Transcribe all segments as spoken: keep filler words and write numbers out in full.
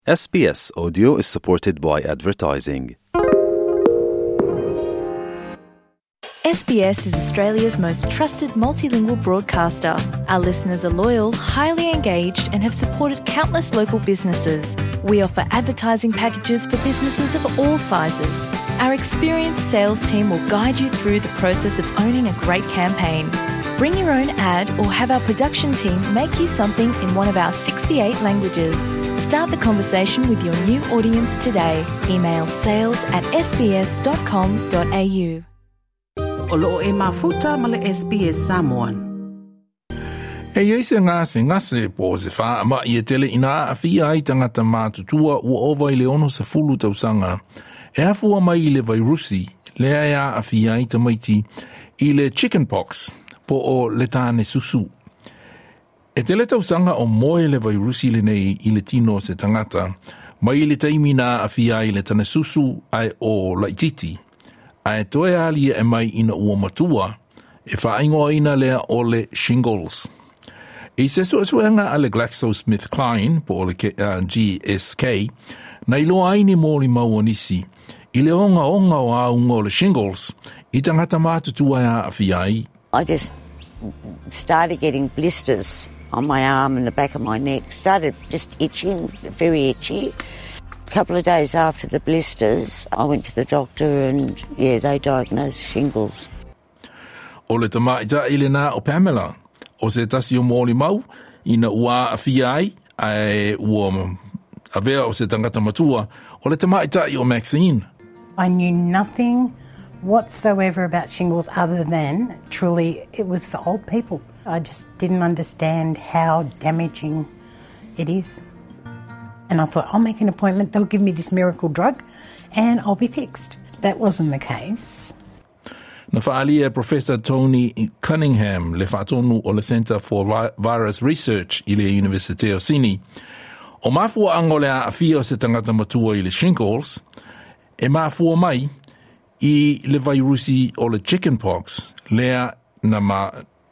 S B S Audio is supported by advertising. S B S is Australia's most trusted multilingual broadcaster. Our listeners are loyal, highly engaged and have supported countless local businesses. We offer advertising packages for businesses of all sizes. Our experienced sales team will guide you through the process of owning a great campaign. Bring your own ad or have our production team make you something in one of our sixty-eight languages. Start the conversation with your new audience today. Email sales at s b s dot com dot a u. O loo e mafuta ma le S B S Samoan. E iei se ngā se ngase po se wha ama i e tele ina a whia ai tangata mātutua ua ova i le ono sa fulu tausanga. E hafua mai i le vairusi, lea ia a whia ai tamaiti i le chickenpox po o le tāne susu. E tele tausanga o moe le vairusi le nei i le tino se tangata, mai i le taimina a whia i le tāne susu ai o laititi. Ai toe alia e mai ina ua matua, e whaingoa ina lea o le shingles. I se suasuenga a le GlaxoSmithKline po o le uh, G S K, na iloa aini mōli maua nisi, i le onga onga o aunga o le shingles, i tangata mātutua a awhiai. I just started getting blisters on my arm and the back of my neck, started just itching, very itchy. A couple of days after the blisters, I went to the doctor and, yeah, they diagnosed shingles. O le tamaita i le nā o Pamela, o se tasi o mōli mau, ina ua a whiai, ai ua avea o se tangata matua, o le tamaita i o Maxine. I knew nothing whatsoever about shingles other than, truly, it was for old people. I just didn't understand how damaging it is. And I thought, I'll make an appointment, they'll give me this miracle drug, and I'll be fixed. That wasn't the case. Na whaalia Professor Tony Cunningham, le whaatonu o le Centre for Virus Research i le University of Sydney. O mafua ango le a awhia se tangata matua i le shingles, e mafua mai i le vairusi o le chickenpox, lea na ma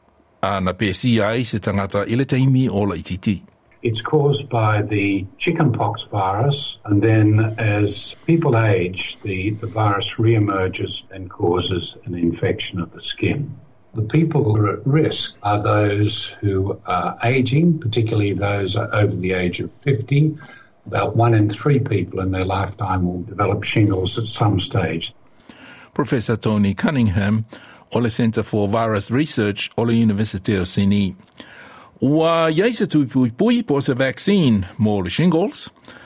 a na pesi ai se tangata i le taimi o la ititi. It's caused by the chickenpox virus, and then as people age, the, the virus reemerges and causes an infection of the skin. The people who are at risk are those who are aging, particularly those over the age of fifty. About one in three people in their lifetime will develop shingles at some stage. Professor Tony Cunningham, o le Centre for Virus Research o le University of Sydney. Ua iei se tui pui pui po se vaccine mo le shingles,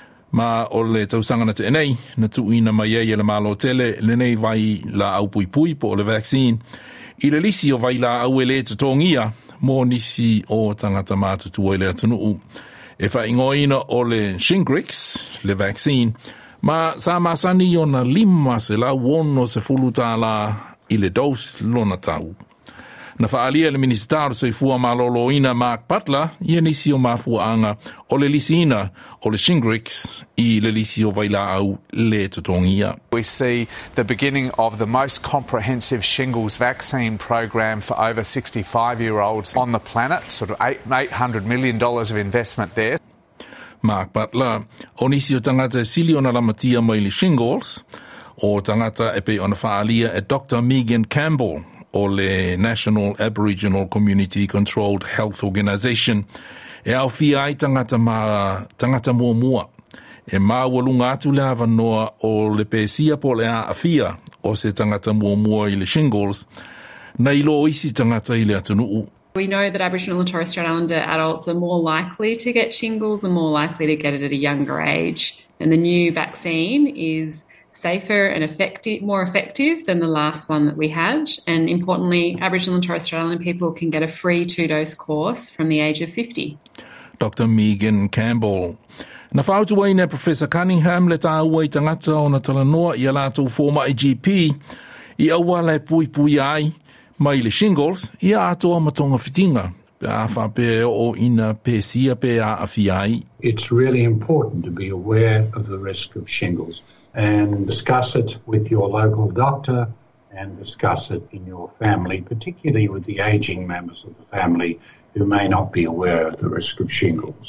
ma o le tausanga na te enei, na tuina ma iei le malo tele, le nei vai la au pui pui po le vaccine, i le lisi o vai la au ele te tongia, mo nisi o tangata mātutua le atunuu. E wha ingoina o le Shingrix, le vaccine, ma sa masani o na lima se la wono se fuluta la i le dos lona tau. Na whaalia le ministaro so i fua malolo ina Mark Butler, i nisi o mafuanga o le lisina o le Shingrix i le lisi o vaila au le tutongia. We see the beginning of the most comprehensive shingles vaccine program for over sixty-five-year-olds on the planet, sort of eight hundred million dollars of investment there. Mark Butler, o nisi o tangata sili o na lamatia mai le shingles, o tangata e pe o na whaalia e Doctor Megan Campbell, o le National Aboriginal Community Controlled Health Organisation, e au fia ai tangata, ma, tangata mua mua. E mawalunga atu le avanoa o le pesia po le a fia o se tangata mua mua i le shingles, na ilo isi tangata i le atunuu. We know that Aboriginal and Torres Strait Islander adults are more likely to get shingles and more likely to get it at a younger age. And the new vaccine is safer and effective, more effective than the last one that we had. And importantly, Aboriginal and Torres Strait Islander people can get a free two-dose course from the age of fifty. Doctor Megan Campbell. Na whautua ina Professor Cunningham le tāua i tangata o na talanoa i alatou former I G P i aua le pui pui ai mai le shingles i atoa matonga fitinga. A whape o ina pesia pe a awhiai. It's really important to be aware of the risk of shingles and discuss it with your local doctor and discuss it in your family, particularly with the aging members of the family who may not be aware of the risk of shingles.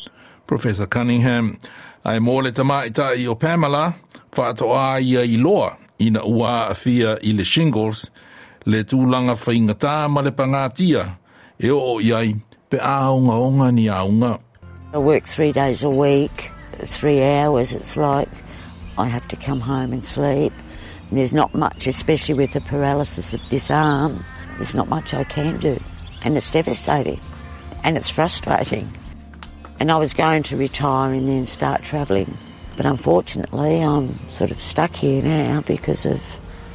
Professor Cunningham, ai mōle tamaita i o Pamela, whaatoa ia i loa, ina ua a fia i le shingles, le tūlanga whaingatā ma le pangatia, e o iai pe aunga onga ni aunga. I work three days a week, three hours it's like. I have to come home and sleep. And there's not much, especially with the paralysis of this arm, there's not much I can do. And it's devastating. And it's frustrating. And I was going to retire and then start travelling. But unfortunately, I'm sort of stuck here now because of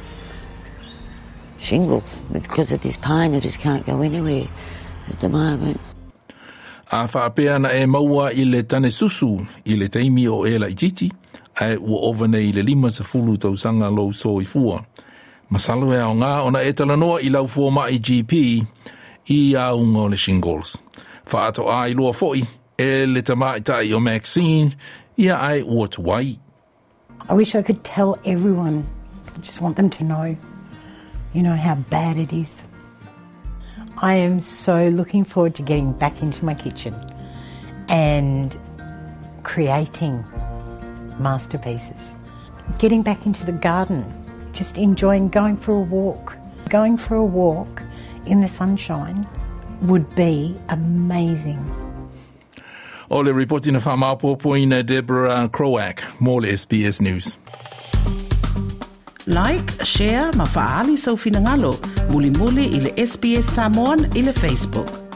shingles. Because of this pain, I just can't go anywhere at the moment. A whaapea na e maua i le tane susu, i le teimi o e la ititi, ai ua ovane i le lima sa fulu tausanga lo so i fua. Masalo e ao ngā ona e talanoa i lau fuoma i G P i a unga o le shingles. Whaato a i loa foi, e le tamaitai o Maxine, ia ai ua tuai. I wish I could tell everyone. I just want them to know, you know, how bad it is. I am so looking forward to getting back into my kitchen and creating masterpieces. Getting back into the garden, just enjoying going for a walk. Going for a walk in the sunshine would be amazing. O le reporti na whamaupopoina Deborah Croak, mō le S B S News. Like, share, ma faali sau finangalo, muli muli i le S B S Samoan i le Facebook.